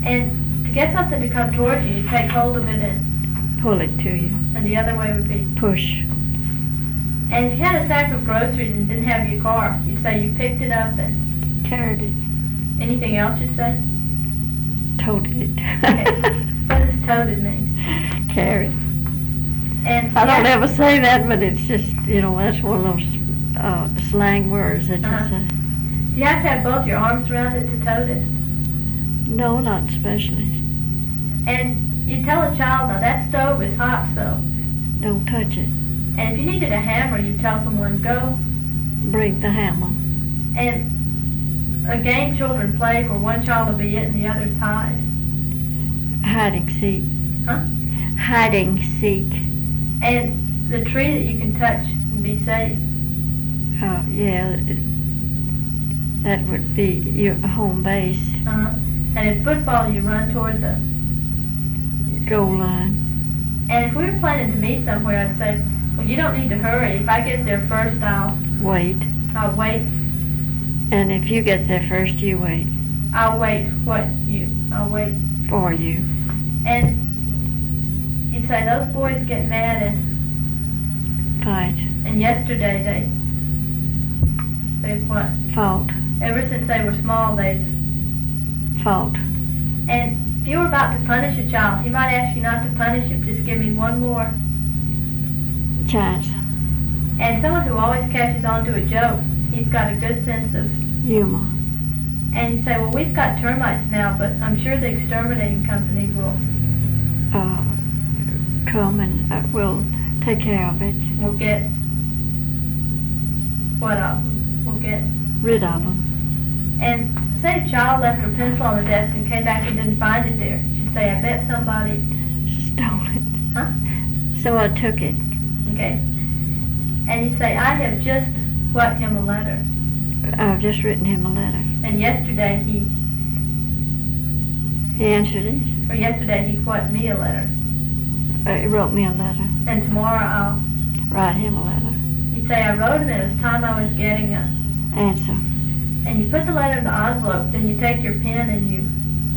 And to get something to come towards you, you take hold of it and pull it to you. And the other way would be push. And if you had a sack of groceries and didn't have your car, you'd say you picked it up and carried it. Anything else you'd say? Toted it. Okay. What does toted mean? Carried. And I don't ever say that, but it's just, that's one of those slang words that you say. Do you have to have both your arms around it to tote it? No, not especially. And you tell a child, now that stove is hot, so don't touch it. And if you needed a hammer, you tell someone, go bring the hammer. And a game children play where one child will be it and the other's hide. Hide and seek. Huh? Hide and seek. And the tree that you can touch and be safe. Yeah, that would be your home base. And in football, you run toward the goal line. And if we were planning to meet somewhere, I'd say, well, you don't need to hurry. If I get there first, I'll wait. I'll wait. And if you get there first, you wait. I'll wait. I'll wait. For you. And you'd say, those boys get mad and fight. And yesterday they've what? Fought. Ever since they were small, they've fought. And if you were about to punish a child, he might ask you not to punish him, just give me one more chance. And someone who always catches on to a joke, he's got a good sense of humor. And you say, well, we've got termites now, but I'm sure the exterminating company will come and will take care of it. We'll get what of them? We'll get rid of them. And say a child left her pencil on the desk and came back and didn't find it there. She'd say, I bet somebody stole it. Huh? So I took it. Okay. And you say, I have just wrote him a letter. I've just written him a letter. And yesterday he answered it. Or yesterday he wrote me a letter. He wrote me a letter. And tomorrow I'll write him a letter. You say, I wrote him and it was time I was getting a answer. And you put the letter in the envelope, then you take your pen and you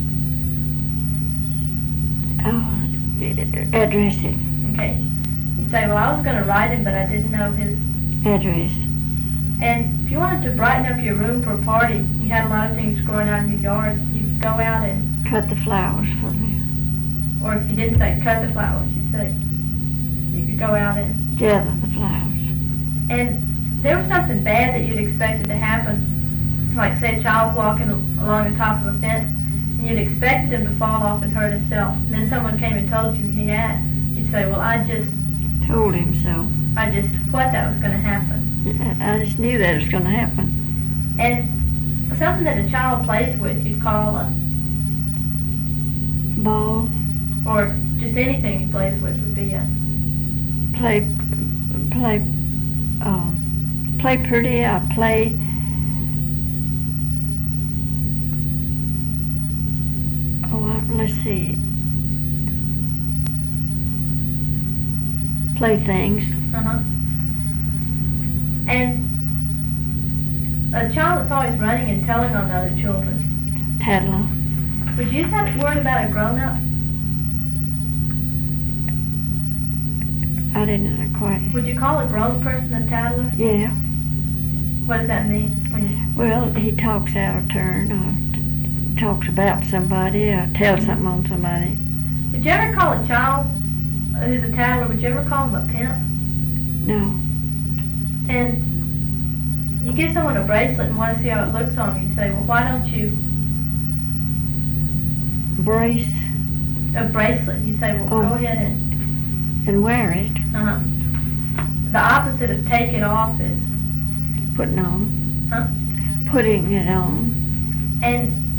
address it. Okay. You say, well, I was going to write him, but I didn't know his address. And if you wanted to brighten up your room for a party, you had a lot of things growing out in your yard, you could go out and cut the flowers for me. Or if you didn't say cut the flowers, you'd say you could go out and gather the flowers. And there was something bad that you'd expected to happen, like say a child walking along the top of a fence, and you'd expected him to fall off and hurt himself, and then someone came and told you he had. You'd say, well, I just told him so. I just thought that was going to happen. I just knew that it was going to happen. And something that a child plays with, you'd call a ball. Or just anything he plays with would be a play pretty. I play. Let's see. Play things. And a child that's always running and telling on the other children. Tattler. Would you use that word about a grown-up? I didn't quite. Would you call a grown person a tattler? Yeah. What does that mean? Well, he talks out of turn, or talks about somebody, or tells something on somebody. Would you ever call a child who's a tattler, would you ever call him a pimp? No. And you give someone a bracelet and want to see how it looks on you. You say, well, why don't you brace a bracelet? You say, well, go ahead and wear it. The opposite of take it off is putting on. Huh? Putting it on. And